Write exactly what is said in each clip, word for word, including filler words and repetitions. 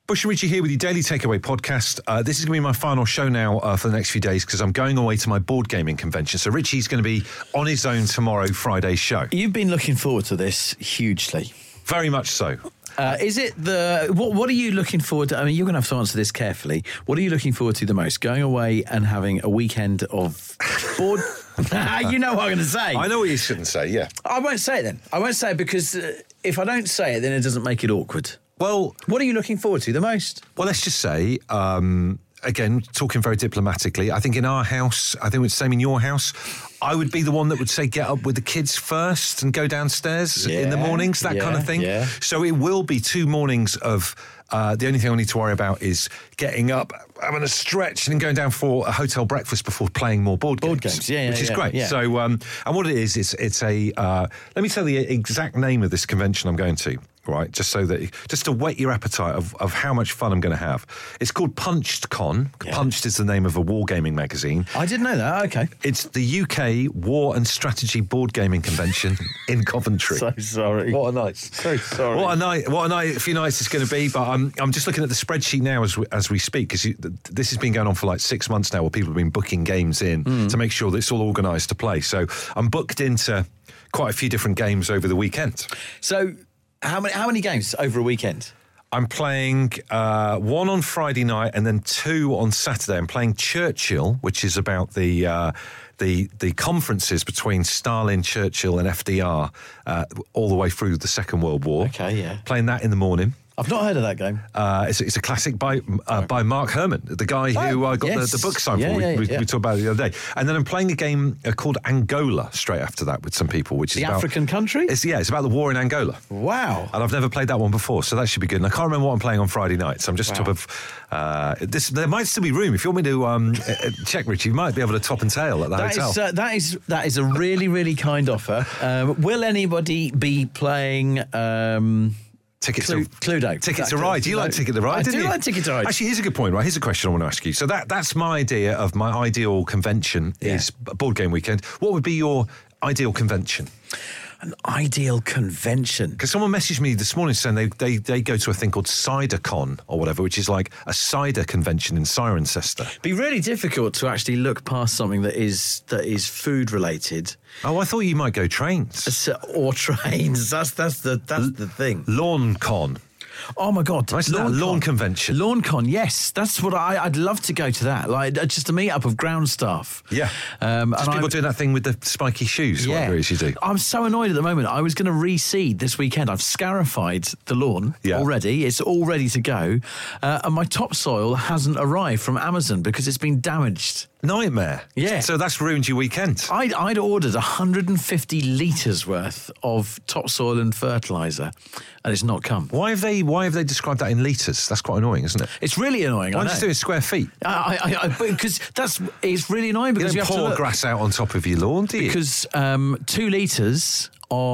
Bush and Richie here with your Daily Takeaway podcast. Uh, this is going to be my final show now uh, for the next few days because I'm going away to my board gaming convention. So Richie's going to be on his own tomorrow, Friday's show. You've been looking forward to this hugely. Very much so. Uh, is it the... What, what are you looking forward to? I mean, you're going to have to answer this carefully. What are you looking forward to the most? Going away and having a weekend of board... You know what I'm going to say. I know what you shouldn't say, yeah. I won't say it then. I won't say it because uh, if I don't say it, then it doesn't make it awkward. Well... What are you looking forward to the most? Well, let's just say... Um, Again, talking very diplomatically, I think in our house, I think it's the same in your house, I would be the one that would say get up with the kids first and go downstairs yeah, in the mornings, that yeah, kind of thing. Yeah. So it will be two mornings of, uh, the only thing I need to worry about is getting up, having a stretch and then going down for a hotel breakfast before playing more board games. Board games, yeah, yeah, Which is yeah, great. yeah. So, um, and what it is, it's, it's a, uh, let me tell you the exact name of this convention I'm going to. Right, just so that just to whet your appetite of, of how much fun I'm going to have. It's called Punched Con. Yeah. Punched is the name of a wargaming magazine. I didn't know that. Okay, it's the U K War and Strategy Board Gaming Convention in Coventry. So sorry. What a night! So sorry. What a night! What a night! A few nights it's going to be. But I'm I'm just looking at the spreadsheet now as we, as we speak because this has been going on for like six months now, where people have been booking games in mm. to make sure that it's all organised to play. So I'm booked into quite a few different games over the weekend. So. How many how many games over a weekend? I'm playing uh, one on Friday night and then two on Saturday. I'm playing Churchill, which is about the uh, the the conferences between Stalin, Churchill, and F D R uh, all the way through the Second World War. Okay, yeah. Playing that in the morning. I've not heard of that game. Uh, it's, a, it's a classic by uh, by Mark Herman, the guy who uh, got yes. the, the book signed yeah, for. Yeah, we, yeah. we talked about it the other day. And then I'm playing a game uh, called Angola straight after that with some people, which the is about... The African country? It's, yeah, it's about the war in Angola. Wow. And I've never played that one before, so that should be good. And I can't remember what I'm playing on Friday night, so I'm just wow. top of... Uh, this. There might still be room. If you want me to um, check, Richie, you might be able to top and tail at the that hotel. Is, uh, that, is, that is a really, really kind offer. Um, will anybody be playing... Um Tickets Clu- to Cluedo. Ticket to Ride. Do you like Ticket to Ride? I didn't do you? like Ticket to Ride. Actually, here's a good point, right? Here's a question I want to ask you. So that that's my idea of my ideal convention yeah. is a board game weekend. What would be your ideal convention? An ideal convention? Because someone messaged me this morning saying they, they, they go to a thing called CiderCon or whatever, which is like a cider convention in Cirencester. It'd be really difficult to actually look past something that is that is food related. Oh, I thought you might go trains. Or trains. That's that's the that's L- the thing. Lawn con. Oh my God! Lawn, lawn, lawn convention. Lawn con, yes, that's what I, I'd love to go to. That, like, just a meet up of ground staff. Yeah, um, just people I'm, doing that thing with the spiky shoes. Yeah, whatever it is you do. I'm so annoyed at the moment. I was going to reseed this weekend. I've scarified the lawn yeah. already. It's all ready to go, uh, and my topsoil hasn't arrived from Amazon because it's been damaged. Nightmare. Yeah. So that's ruined your weekend. I'd, I'd ordered one hundred fifty litres worth of topsoil and fertiliser, and it's not come. Why have they Why have they described that in litres? That's quite annoying, isn't it? It's really annoying. Why don't you do it in square feet? Because that's it's really annoying because you, you don't have pour to grass out on top of your lawn, do you? Because um, two litres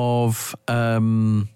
of um,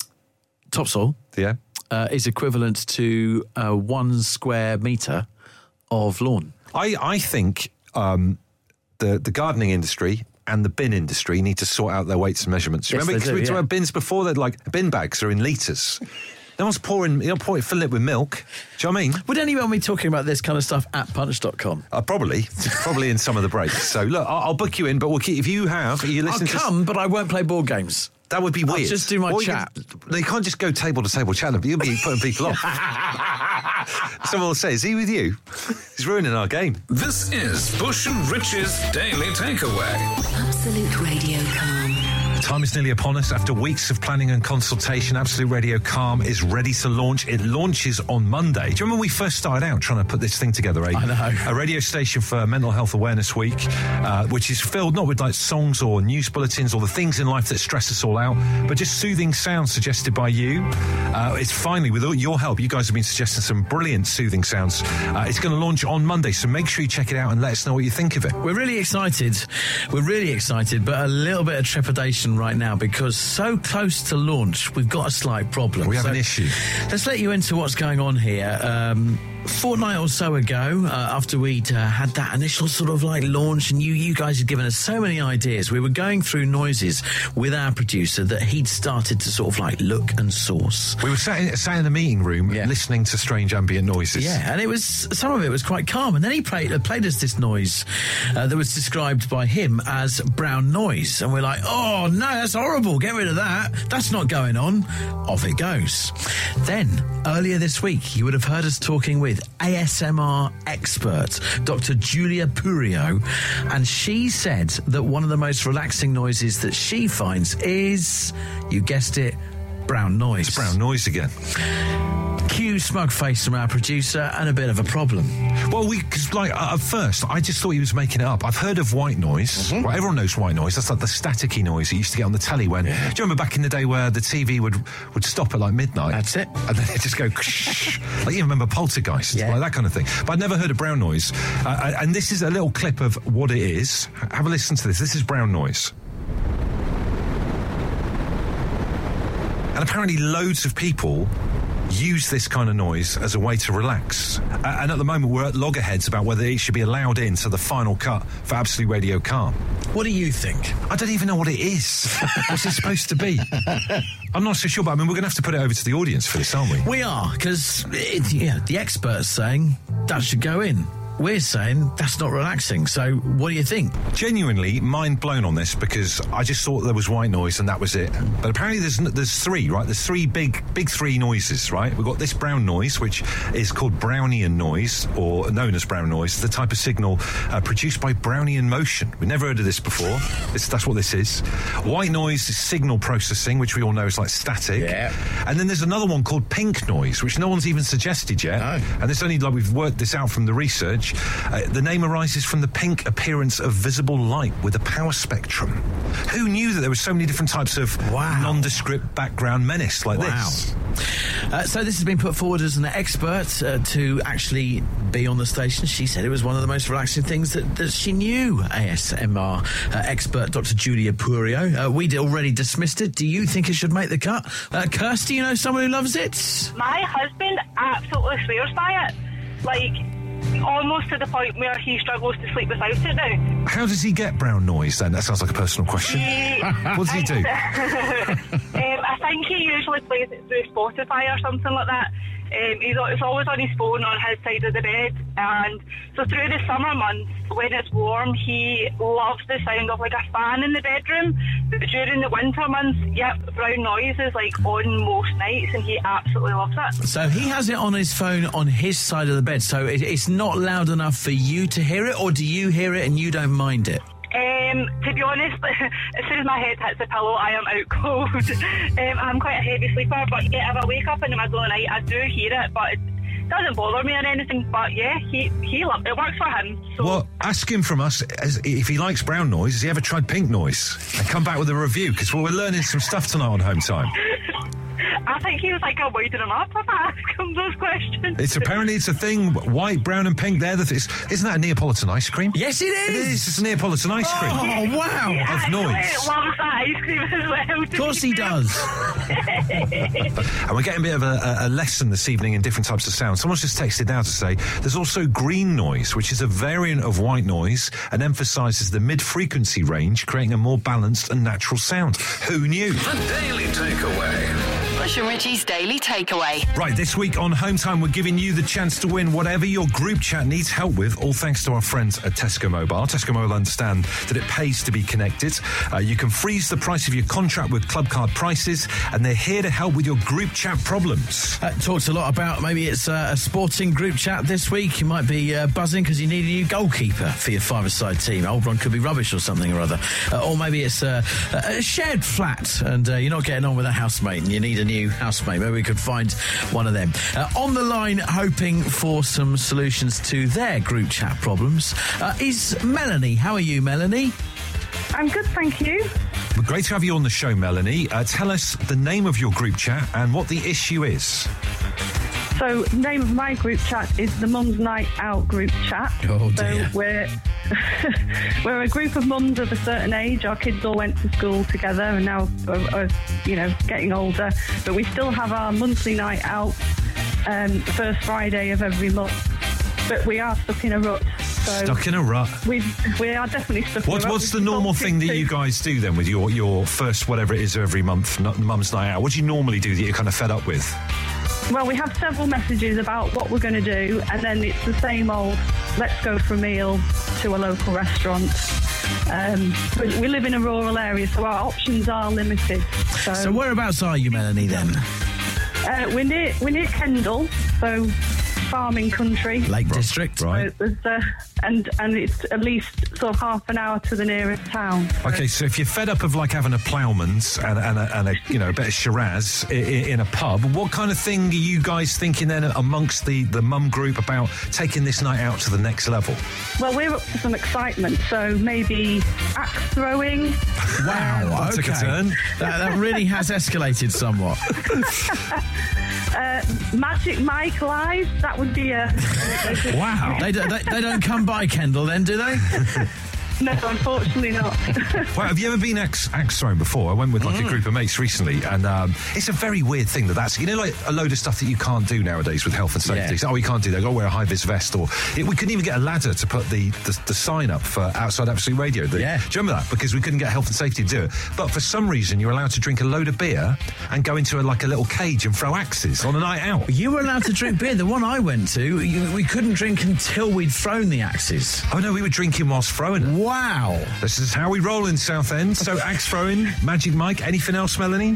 topsoil yeah. uh, is equivalent to uh, one square metre of lawn. I, I think um, the, the gardening industry and the bin industry need to sort out their weights and measurements. Yes, Remember, they do, we talked yeah. about bins before, they're like bin bags are in litres. No one's pouring, you're not pouring, filling it with milk. Do you know what I mean? Would anyone be talking about this kind of stuff at punch dot com? Uh, probably. Probably in some of the breaks. So, look, I'll, I'll book you in, but we'll keep, if you have, you listen I'll come, to... but I won't play board games. That would be weird. I'll just do my what chat. You, could, you can't just go table to table chatting, but you'll be putting people off. Someone will say, is he with you? He's ruining our game. This is Bush and Rich's Daily Takeaway. Absolute Radio Calm. Time is nearly upon us. After weeks of planning and consultation, Absolute Radio Calm is ready to launch. It launches on Monday. Do you remember when we first started out trying to put this thing together? Eh? I know. A radio station for Mental Health Awareness Week, uh, which is filled not with like songs or news bulletins or the things in life that stress us all out, but just soothing sounds suggested by you. Uh, it's finally, with all your help, you guys have been suggesting some brilliant soothing sounds. Uh, it's going to launch on Monday, so make sure you check it out and let us know what you think of it. We're really excited. We're really excited, but a little bit of trepidation solution right now because so close to launch, we've got a slight problem. We have so an issue. Let's let you into what's going on here. Um, a fortnight or so ago, uh, after we'd uh, had that initial sort of like launch, and you, you guys had given us so many ideas, we were going through noises with our producer that he'd started to sort of like look and source. We were sat in, sat in the meeting room yeah. listening to strange ambient noises. Yeah, and it was some of it was quite calm. And then he played, uh, played us this noise uh, that was described by him as brown noise. And we're like, oh, no, that's horrible. Get rid of that. That's not going on. Off it goes. Then, earlier this week, you would have heard us talking with A S M R expert, Doctor Julia Purio, and she said that one of the most relaxing noises that she finds is, you guessed it, brown noise. It's brown noise again. Cue smug face from our producer and a bit of a problem. Well, we, cause like, uh, at first, I just thought he was making it up. I've heard of white noise. Mm-hmm. Well, everyone knows white noise. That's like the staticky noise you used to get on the telly when... Yeah. Do you remember back in the day where the T V would would stop at like midnight? That's it. And then it'd just go... like, you remember Poltergeist, yeah. like that kind of thing. But I'd never heard of brown noise. Uh, and this is a little clip of what it is. Have a listen to this. This is brown noise. And apparently loads of people use this kind of noise as a way to relax. Uh, and at the moment, we're at loggerheads about whether it should be allowed into the final cut for Absolute Radio Calm. What do you think? I don't even know what it is. What's it supposed to be? I'm not so sure, but I mean, we're going to have to put it over to the audience for this, aren't we? We are, because yeah, the expert's saying that should go in. We're saying that's not relaxing. So what do you think? Genuinely mind blown on this because I just thought there was white noise and that was it. But apparently there's there's three, right? There's three big big three noises, right? We've got this brown noise, which is called Brownian noise, or known as brown noise, the type of signal uh, produced by Brownian motion. We've never heard of this before. This, that's what this is. White noise is signal processing, which we all know is like static. Yeah. And then there's another one called pink noise, which no one's even suggested yet. No. And it's only like we've worked this out from the research. Uh, the name arises from the pink appearance of visible light with a power spectrum. Who knew that there were so many different types of wow. nondescript background menace like wow. this? Uh, so this has been put forward as an expert uh, to actually be on the station. She said it was one of the most relaxing things that, that she knew. A S M R uh, expert Doctor Julia Purio. Uh, we'd already dismissed it. Do you think it should make the cut? Uh, Kirsty, you know someone who loves it? My husband absolutely swears by it. Like... almost to the point where he struggles to sleep without it now. How does he get brown noise then? That sounds like a personal question. He, what does he do? um, I think he usually plays it through Spotify or something like that. Um, he's, it's always on his phone on his side of the bed, and so through the summer months when it's warm he loves the sound of like a fan in the bedroom, but during the winter months, yep, brown noise is like on most nights and he absolutely loves it. So he has it on his phone on his side of the bed, so it, it's not loud enough for you to hear it, or do you hear it and you don't mind it? Um, to be honest, as soon as my head hits the pillow, I am out cold. um, I'm quite a heavy sleeper, but yeah, if I wake up in the middle of the night, I do hear it, but it doesn't bother me or anything. But yeah, he he lo- it works for him. So. Well, ask him from us as, if he likes brown noise. Has he ever tried pink noise? And come back with a review, because well, we're learning some stuff tonight on Home Time. I think he was like, I'm winding him up if I ask him those questions. It's apparently it's a thing. White, brown, and pink. They're the things. Isn't that a Neapolitan ice cream? Yes, it is. It is. It's a Neapolitan ice cream. Oh wow! He of noise. loves that ice cream as well. Of course he does. And we're getting a bit of a, a lesson this evening in different types of sound. Someone's just texted now to say there's also green noise, which is a variant of white noise and emphasises the mid-frequency range, creating a more balanced and natural sound. Who knew? The Daily Takeaway. Bush and Richie's Daily Takeaway. Right, this week on Home Time, we're giving you the chance to win whatever your group chat needs help with, all thanks to our friends at Tesco Mobile. Tesco Mobile understand that it pays to be connected. Uh, you can freeze the price of your contract with Club Card Prices, and they're here to help with your group chat problems. Uh, talked a lot about maybe it's uh, a sporting group chat this week. You might be uh, buzzing because you need a new goalkeeper for your five-a-side team. Old one could be rubbish or something or other. Uh, or maybe it's uh, a shared flat and uh, you're not getting on with a housemate and you need a new housemate. Maybe we could find one of them. Uh, on the line, hoping for some solutions to their group chat problems, uh, is Melanie. How are you, Melanie? I'm good, thank you. Well, great to have you on the show, Melanie. Uh, tell us the name of your group chat and what the issue is. So, the name of my group chat is the Mum's Night Out group chat. Oh, dear. So we're we're a group of mums of a certain age. Our kids all went to school together and now are, are you know, getting older. But we still have our monthly night out, um, the first Friday of every month. But we are stuck in a rut. So Stuck in a rut. We we are definitely stuck What, in a rut. what's the We've normal got thing that to- you guys do then with your, your first whatever it is every month, n- mum's night out? What do you normally do that you're kind of fed up with? Well, we have several messages about what we're going to do, and then it's the same old, let's go for a meal to a local restaurant. Um, we, we live in a rural area, so our options are limited. So, So whereabouts are you, Melanie, then? uh, we're near we're near Kendal, so farming country. Lake District. Right. So there's, uh, and and it's at least sort of half an hour to the nearest town. Okay, so if you're fed up of like having a ploughman's and, and, a, and a you know a bit of Shiraz in, in a pub, what kind of thing are you guys thinking then amongst the, the mum group about taking this night out to the next level? Well, we're up for some excitement, so maybe axe throwing. Wow, That took a okay. turn. That, that really has escalated somewhat. Uh, Magic Mike Live, that would be a... Wow. They, do, they, they don't come by Kendal then, do they? No, unfortunately not. Well, have you ever been axe, axe thrown before? I went with like Mm. a group of mates recently, and um, it's a very weird thing that that's, you know, like a load of stuff that you can't do nowadays with health and safety. Yeah. So, oh, you can't do that. You've got to wear a high-vis vest, or it, we couldn't even get a ladder to put the, the, the sign up for Outside Absolute Radio. The, Yeah. Do you remember that? Because we couldn't get health and safety to do it. But for some reason, you're allowed to drink a load of beer and go into a, like a little cage and throw axes on a night out. You were allowed to drink beer. The one I went to, you, we couldn't drink until we'd thrown the axes. Oh, no, we were drinking whilst throwing. Wow. This is how we roll in Southend. So axe throwing, Magic Mike. Anything else, Melanie?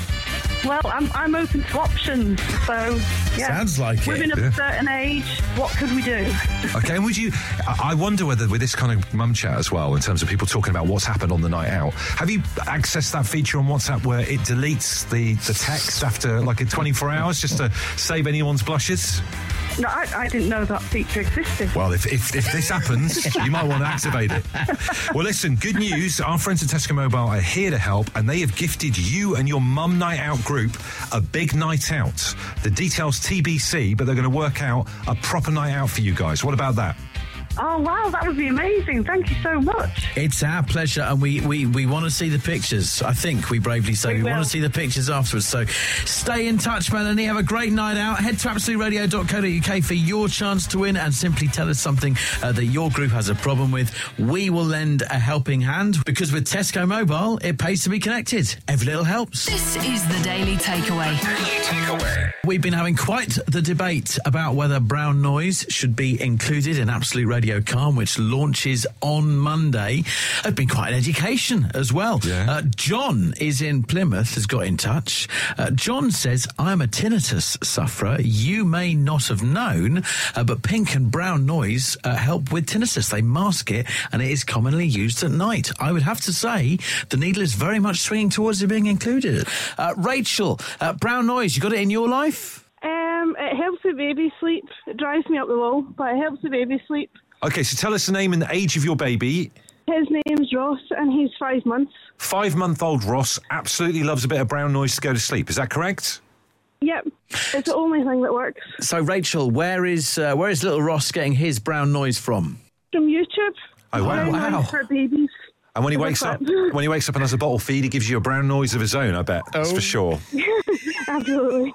Well, I'm I'm open to options, so yeah. Sounds like Women it. of Yeah. a certain age, what could we do? Okay, and would you... I I wonder whether with this kind of mum chat as well, in terms of people talking about what's happened on the night out, have you accessed that feature on WhatsApp where it deletes the, the text after like a twenty-four hours just to save anyone's blushes? No, I, I didn't know that feature existed. Well, if, if, if this happens, you might want to activate it. Well, listen, good news. Our friends at Tesco Mobile are here to help, and they have gifted you and your mum night out group a big night out. The details T B C, but they're going to work out a proper night out for you guys. What about that? Oh, wow, that would be amazing. Thank you so much. It's our pleasure, and we, we, we want to see the pictures. I think we bravely say we, We want will. to see the pictures afterwards. So stay in touch, Melanie. Have a great night out. Head to absolute radio dot co dot uk for your chance to win, and simply tell us something uh, that your group has a problem with. We will lend a helping hand, because with Tesco Mobile, it pays to be connected. Every little helps. This is the Daily Takeaway. Daily Takeaway. We've been having quite the debate about whether brown noise should be included in Absolute Radio Calm, which launches on Monday. It's been quite an education as well. Yeah. Uh, John is in Plymouth, has got in touch. Uh, John says, I'm a tinnitus sufferer. You may not have known, uh, but pink and brown noise uh, help with tinnitus. They mask it, and it is commonly used at night. I would have to say the needle is very much swinging towards it being included. Uh, Rachel, uh, brown noise, you got it in your life? Um, it helps the baby sleep. It drives me up the wall, but it helps the baby sleep. Okay, so tell us the name and the age of your baby. His name's Ross, and he's five months. Five-month-old Ross absolutely loves a bit of brown noise to go to sleep. Is that correct? Yep, it's the only thing that works. So, Rachel, where is uh, where is little Ross getting his brown noise from? From YouTube. Oh, wow. Brown Wow. noise for babies. And when he Good wakes up, clip. when he wakes up and has a bottle feed, he gives you a brown noise of his own. I bet that's for sure. Absolutely.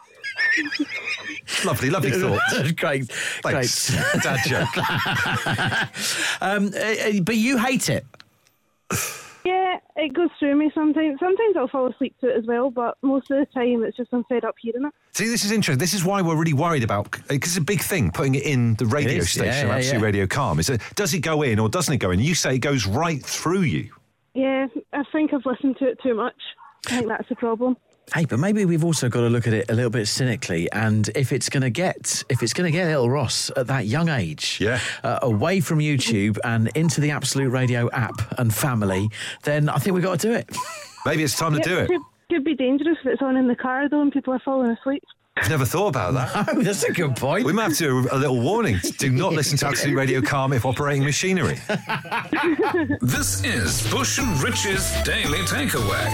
Lovely, lovely thought. Great, Thanks. great. Dad joke. Um, uh, uh, but you hate it. Yeah, it goes through me sometimes. Sometimes I'll fall asleep to it as well, but most of the time it's just I'm fed up hearing it. See, this is interesting. This is why we're really worried about, because it's a big thing, putting it in the radio It is, station, yeah, yeah, Absolute yeah. Radio Calm. Is it, does it go in or doesn't it go in? You say it goes right through you. Yeah, I think I've listened to it too much. I think that's the problem. Hey, but maybe we've also got to look at it a little bit cynically, and if it's going to get if it's going to get little Ross at that young age, Yeah. uh, away from YouTube and into the Absolute Radio app and family, then I think we've got to do it. Maybe it's time to Yep, do it. Could, could be dangerous if it's on in the car though and people are falling asleep. I've never thought about that. Oh, that's a good point. We might have to do a little warning. Do not listen to Absolute Radio Calm if operating machinery. This is Bush and Rich's Daily Takeaway.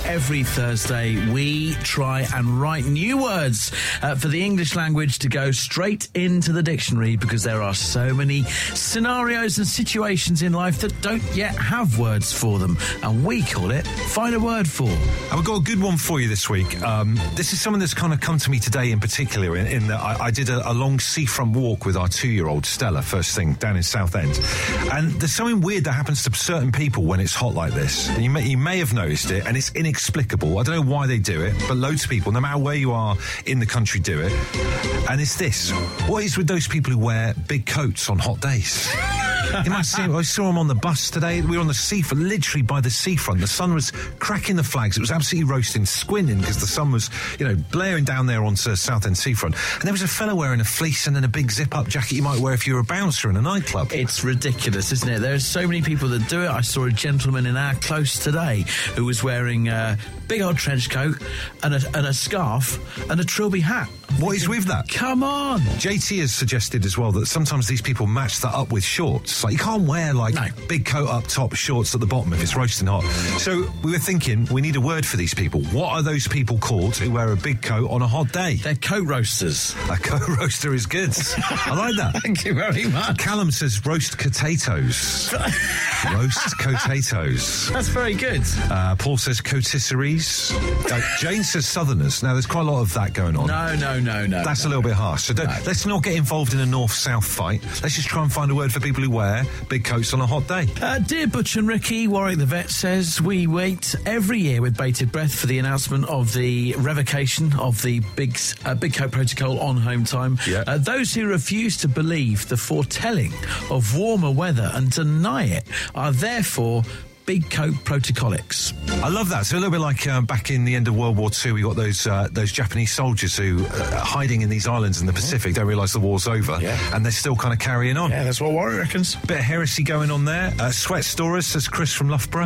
every Thursday, we try and write new words uh, for the English language to go straight into the dictionary, because there are so many scenarios and situations in life that don't yet have words for them, and we call it Find a Word For. And we've got a good one for you this week. Um, this is something that's kind of come to me today in particular, in, in that I, I did a, a long seafront walk with our two-year-old Stella, first thing, down in Southend. And there's something weird that happens to certain people when it's hot like this. And you may, you may have noticed it, and it's inexplicable. I don't know why they do it, but loads of people, no matter where you are in the country, do it. And it's this. What is with those people who wear big coats on hot days? You might see, I saw them on the bus today. We were on the seafront, literally by the seafront. The sun was cracking the flags. It was absolutely roasting, squinting, because the sun was, you know, blaring down there onto Southend seafront. And there was a fella wearing a fleece and then a big zip-up jacket you might wear if you're a bouncer in a nightclub. It's ridiculous, isn't it? There's so many people that do it. I saw a gentleman in our close today who was wearing a big old trench coat and a, and a scarf and a trilby hat. What is with that? Come on. J T has suggested as well that sometimes these people match that up with shorts. Like, you can't wear, like, no. big coat up top, shorts at the bottom if it's roasting hot. So we were thinking we need a word for these people. What are those people called who wear a big coat on a hot day? They're coat roasters. A coat roaster is good. I like that. Thank you very much. Callum says roast potatoes. Roast potatoes. That's very good. Uh, Paul says cotisseries. Uh, Jane says southerners. Now, there's quite a lot of that going on. No, no, no, no. That's no, a little bit harsh. So don't, no. let's not get involved in a north-south fight. Let's just try and find a word for people who wear big coats on a hot day. Uh, dear Butch and Ricky, Warwick the vet says, we wait every year with bated breath for the announcement of the revocation of the big uh, big coat protocol on home time. Yeah. Uh, those who refuse to believe the foretelling of warmer weather and deny it are therefore big coat protocolics. I love that. So a little bit like uh, back in the end of World War Two, we got those uh, those Japanese soldiers who uh, are hiding in these islands in the Pacific, don't realise the war's over, Yeah. and they're still kind of carrying on. Yeah, that's what Warwick reckons. Bit of heresy going on there. Uh, Sweat Storers, says Chris from Loughborough.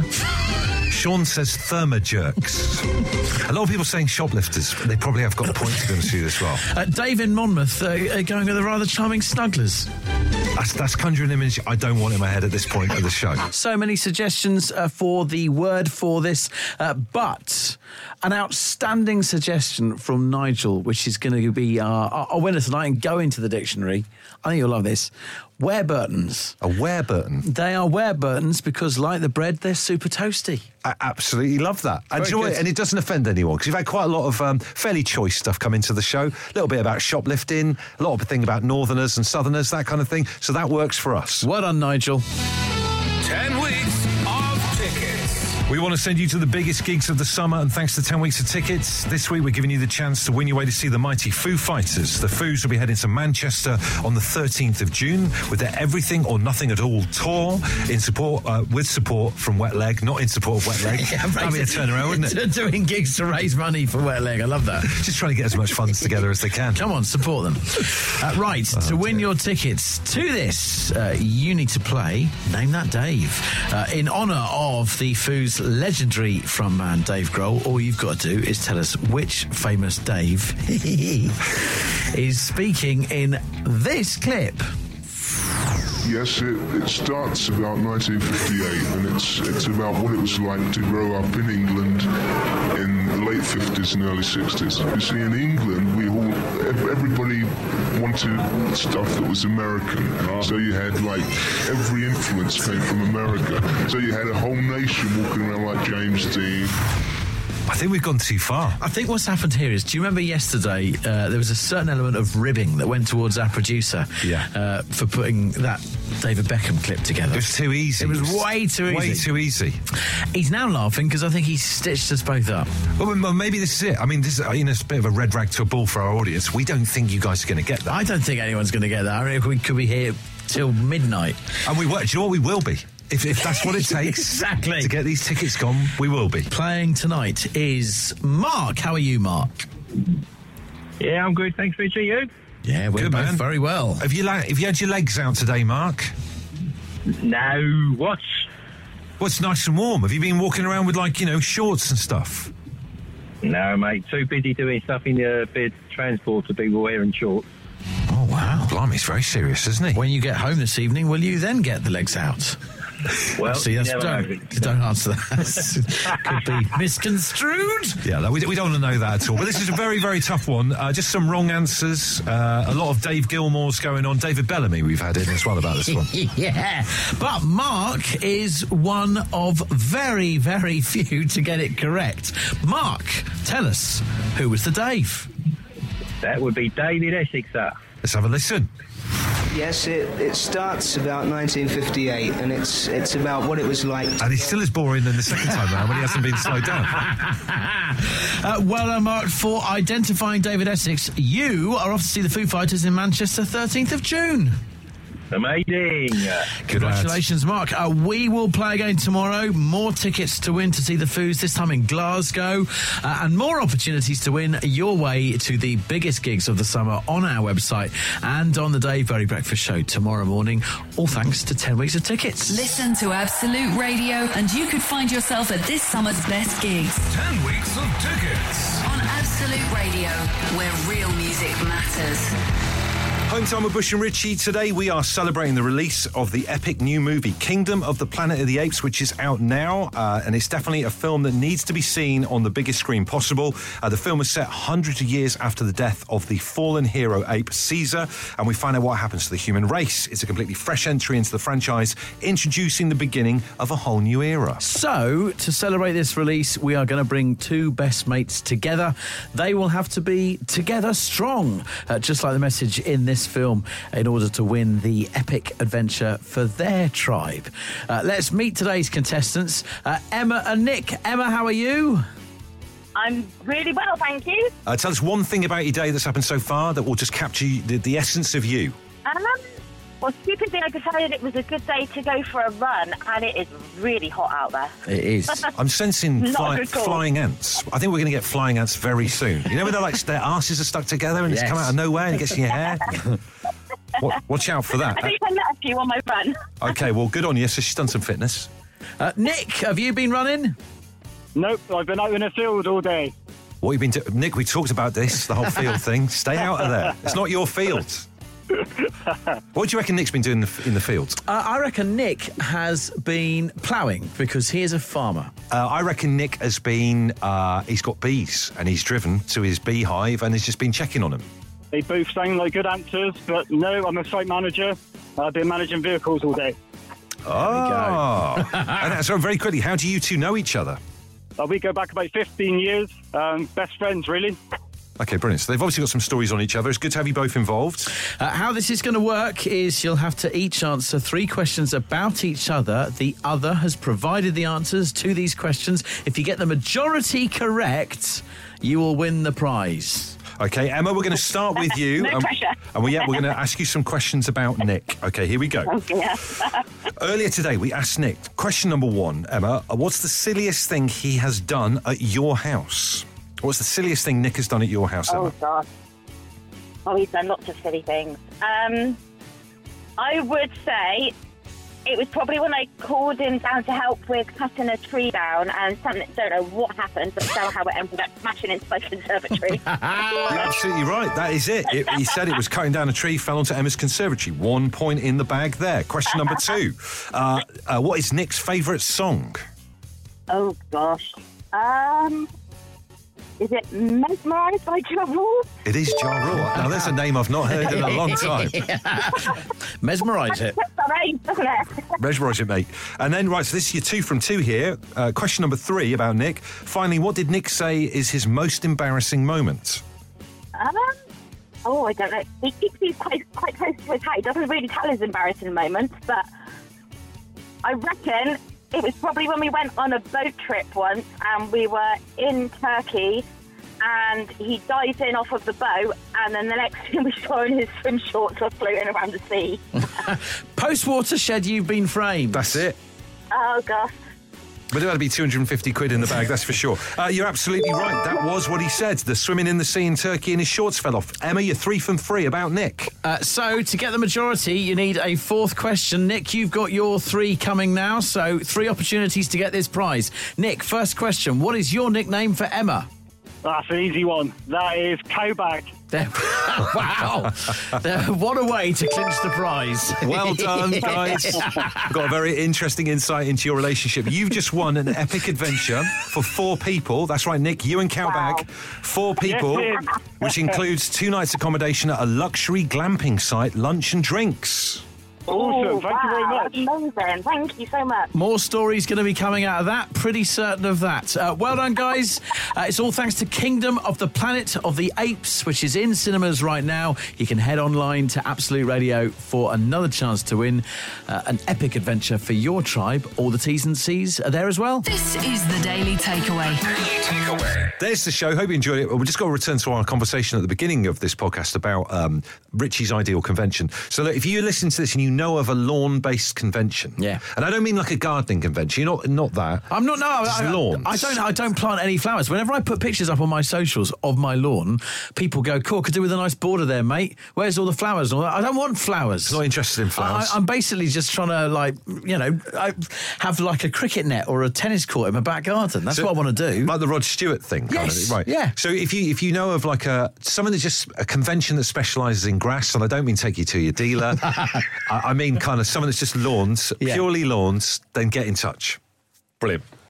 Sean says thermojerks. A lot of people saying shoplifters. They probably have got a point to be honest with you as well. Uh, Dave in Monmouth uh, uh, going with a rather charming snugglers. That's, that's conjuring an image I don't want in my head at this point of the show. So many suggestions uh, for the word for this, uh, but an outstanding suggestion from Nigel, which is going to be our, our winner tonight and go into the dictionary. I think you'll love this. Wereburtons. A Wereburton. They are Wereburtons because, like the bread, they're super toasty. I absolutely love that. And, Very do you know what? good. And it doesn't offend anyone, because you've had quite a lot of um, fairly choice stuff come into the show. A little bit about shoplifting, a lot of thing about northerners and southerners, that kind of thing. So that works for us. Well done, Nigel. Ten weeks of tickets. We want to send you to the biggest gigs of the summer, and thanks to ten weeks of tickets, this week we're giving you the chance to win your way to see the mighty Foo Fighters. The Foos will be heading to Manchester on the thirteenth of June with their Everything or Nothing at All tour, in support uh, with support from Wet Leg, not in support of Wet Leg. That'd be a turnaround, wouldn't it? Doing gigs to raise money for Wet Leg. I love that. Just trying to get as much funds together as they can. Come on, support them. Uh, right, Oh, to win dear. your tickets to this, uh, you need to play Name That Dave. Uh, in honour of the Foos legendary frontman Dave Grohl, all you've got to do is tell us which famous Dave is speaking in this clip. Yes, it, it starts about nineteen fifty-eight, and it's it's about what it was like to grow up in England in the late fifties and early sixties. You see, in England, we all ev- everybody wanted stuff that was American. So you had, like, every influence came from America. So you had a whole nation walking around like James Dean. I think we've gone too far. I think what's happened here is, do you remember yesterday uh, there was a certain element of ribbing that went towards our producer Yeah. uh, for putting that David Beckham clip together? It was too easy. It was way too easy. Way too easy. He's now laughing because I think he's stitched us both up. Well, well, maybe this is it. I mean, this is, you know, it's a bit of a red rag to a bull for our audience. We don't think you guys are going to get that. I don't think anyone's going to get that. I mean, we could be here till midnight. And we will. Do you know what? We will be. If, if that's what it takes Exactly. to get these tickets gone, we will be. Playing tonight is Mark. How are you, Mark? Yeah, I'm good. Thanks, Richie. You? Yeah, we're Good, both man. very well. Have you, la- have you had your legs out today, Mark? No. What? Well, it's nice and warm. Have you been walking around with, like, you know, shorts and stuff? No, mate. Too busy doing stuff in the bit transport to be wearing shorts. Oh, wow. Blimey, it's very serious, isn't he? When you get home this evening, will you then get the legs out? Well, Actually, you that's, never don't, know. don't answer that. Could be misconstrued. Yeah, no, we, we don't want to know that at all. But this is a very, very tough one. Uh, just some wrong answers. Uh, a lot of Dave Gilmore's going on. David Bellamy we've had in as well about this one. Yeah. But Mark is one of very, very few to get it correct. Mark, tell us, who was the Dave? That would be David Essex, sir. Let's have a listen. Yes, it, it starts about nineteen fifty-eight, and it's it's about what it was like. And he's still as boring than the second time round when he hasn't been slowed down. uh, well done, Mark, for identifying David Essex. You are off to see the Foo Fighters in Manchester, thirteenth of June. Amazing. Congratulations, Mark. Uh, we will play again tomorrow. More tickets to win to see the Foos, this time in Glasgow. Uh, and more opportunities to win your way to the biggest gigs of the summer on our website and on the Dave Berry Breakfast Show tomorrow morning. All thanks to ten weeks of tickets. Listen to Absolute Radio and you could find yourself at this summer's best gigs. Ten weeks of tickets. On Absolute Radio, where real music matters. Home time with Bush and Richie. Today we are celebrating the release of the epic new movie Kingdom of the Planet of the Apes, which is out now, uh, and it's definitely a film that needs to be seen on the biggest screen possible. Uh, the film is set hundreds of years after the death of the fallen hero ape Caesar, and we find out what happens to the human race. It's a completely fresh entry into the franchise, introducing the beginning of a whole new era. So, to celebrate this release, we are going to bring two best mates together. They will have to be together strong, uh, just like the message in this film, in order to win the epic adventure for their tribe. Uh, let's meet today's contestants, uh, Emma and Nick. Emma, how are you? I'm really well, thank you. Uh, tell us one thing about your day that's happened so far that will just capture the, the essence of you. Um, well, stupidly, I decided it was a good day to go for a run, and it is really hot out there. It is. I'm sensing Not fly, at all. flying ants. I think we're going to get flying ants very soon. You know when they're like their arses are stuck together and Yes. it's come out of nowhere and it gets in your hair? Wa- Watch out for that. I think I met a few on my run. Okay, well, good on you. So she's done some fitness. Uh, Nick, have you been running? Nope, I've been out in the field all day. What have you been doing? Nick, we talked about this, the whole field thing. Stay out of there. It's not your field. What do you reckon Nick's been doing in the, in the field? Uh, I reckon Nick has been ploughing because he is a farmer. Uh, I reckon Nick has been, uh, he's got bees and he's driven to his beehive and has just been checking on them. They both sound like good answers, but no, I'm a site manager. I've been managing vehicles all day. Oh. And so very quickly, how do you two know each other? Uh, we go back about fifteen years. Um, best friends, really. Okay, brilliant. So they've obviously got some stories on each other. It's good to have you both involved. Uh, how this is going to work is you'll have to each answer three questions about each other. The other has provided the answers to these questions. If you get the majority correct, you will win the prize. Okay, Emma, we're going to start with you. No and, pressure. And we, yeah, we're going to ask you some questions about Nick. Okay, here we go. Oh, yeah. Earlier today, we asked Nick, question number one, Emma, uh, what's the silliest thing he has done at your house? What's the silliest thing Nick has done at your house, Emma? Oh, God. Oh, he's done lots of silly things. Um, I would say it was probably when I called him down to help with cutting a tree down, and something, don't know what happened, but somehow it ended up smashing into my conservatory. You're absolutely right. That is it. it. He said it was cutting down a tree, fell onto Emma's conservatory. One point in the bag there. Question number two. Uh, uh, what is Nick's favourite song? Oh, gosh. Um... Is it Mesmerised by Ja Rule? It is Ja Rule. Now, there's a name I've not heard in a long time. Mesmerise it. Sorry, doesn't it? Mesmerise it, mate. And then, right, so this is your two from two here. Uh, question number three about Nick. Finally, what did Nick say is his most embarrassing moment? Um, oh, I don't know. He keeps these quite, quite close to his heart. He doesn't really tell his embarrassing moments, but I reckon it was probably when we went on a boat trip once and we were in Turkey and he dived in off of the boat and then the next thing we saw in his swim shorts were floating around the sea. Post-watershed, you've been framed. That's it. Oh, gosh. But it had to be two hundred fifty quid in the bag, that's for sure. Uh, you're absolutely right. That was what he said. The swimming in the sea in Turkey and his shorts fell off. Emma, you're three from three about Nick. Uh, so, to get the majority, you need a fourth question. Nick, you've got your three coming now, so three opportunities to get this prize. Nick, first question. What is your nickname for Emma? That's an easy one. That is Cowbag. Wow. What a way to clinch the prize. Well done, guys. We've got a very interesting insight into your relationship. You've just won an epic adventure for four people. That's right, Nick, you and Cowbag. Wow. Four people, yes, which includes two nights accommodation at a luxury glamping site, lunch and drinks. Awesome, thank wow, you very much. That's amazing, thank you so much. More stories going to be coming out of that, pretty certain of that. Uh, well done, guys. Uh, it's all thanks to Kingdom of the Planet of the Apes, which is in cinemas right now. You can head online to Absolute Radio for another chance to win uh, an epic adventure for your tribe. All the T's and C's are there as well. This is the Daily Takeaway. Daily Takeaway. There's the show. Hope you enjoyed it. We've just got to return to our conversation at the beginning of this podcast about um, Richie's ideal convention. So look, if you listen to this and you know of a lawn-based convention, yeah, and I don't mean like a gardening convention. You're not not that. I'm not. No, it's I, lawns. I don't. I don't plant any flowers. Whenever I put pictures up on my socials of my lawn, people go, "Cool, could do with a nice border there, mate. Where's all the flowers?" And all that? I don't want flowers. I'm not interested in flowers. I, I'm basically just trying to, like, you know, I have like a cricket net or a tennis court in my back garden. That's so, what I want to do. Like the Rod Stewart thing, kind yes, of, right? Yeah. So if you if you know of like a something that's just a convention that specialises in grass, and I don't mean take you to your dealer, I, I mean kind of something that's just lawns, yeah. purely lawns, then get in touch. Brilliant.